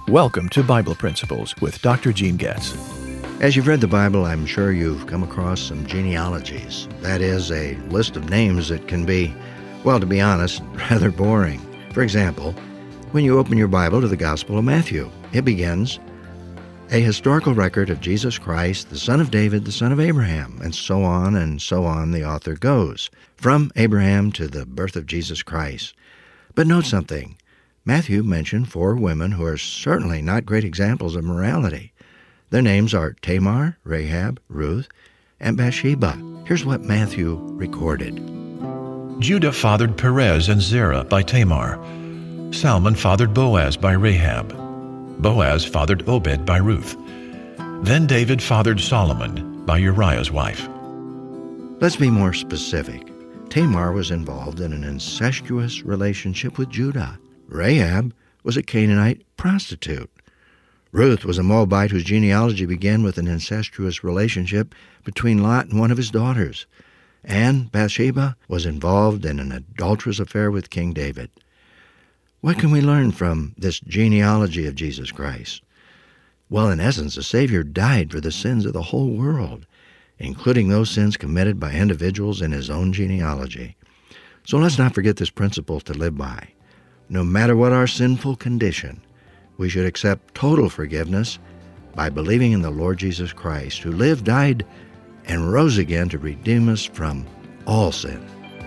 Welcome to Bible Principles with Dr. Gene Getz. As you've read the Bible, I'm sure you've come across some genealogies. That is, a list of names that can be, well, to be honest, rather boring. For example, when you open your Bible to the Gospel of Matthew, it begins, a historical record of Jesus Christ, the son of David, the son of Abraham, and so on, the author goes, from Abraham to the birth of Jesus Christ. But note something. Matthew mentioned 4 women who are certainly not great examples of morality. Their names are Tamar, Rahab, Ruth, and Bathsheba. Here's what Matthew recorded. Judah fathered Perez and Zerah by Tamar. Salmon fathered Boaz by Rahab. Boaz fathered Obed by Ruth. Then David fathered Solomon by Uriah's wife. Let's be more specific. Tamar was involved in an incestuous relationship with Judah. Rahab was a Canaanite prostitute. Ruth was a Moabite whose genealogy began with an incestuous relationship between Lot and one of his daughters. And Bathsheba was involved in an adulterous affair with King David. What can we learn from this genealogy of Jesus Christ? Well, in essence, the Savior died for the sins of the whole world, including those sins committed by individuals in his own genealogy. So let's not forget this principle to live by. No matter what our sinful condition, we should accept total forgiveness by believing in the Lord Jesus Christ, who lived, died, and rose again to redeem us from all sin.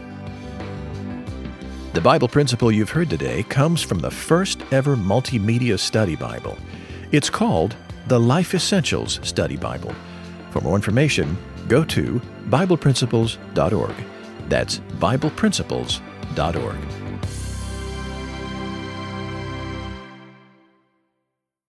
The Bible principle you've heard today comes from the first ever multimedia study Bible. It's called the Life Essentials Study Bible. For more information, go to BiblePrinciples.org. That's BiblePrinciples.org.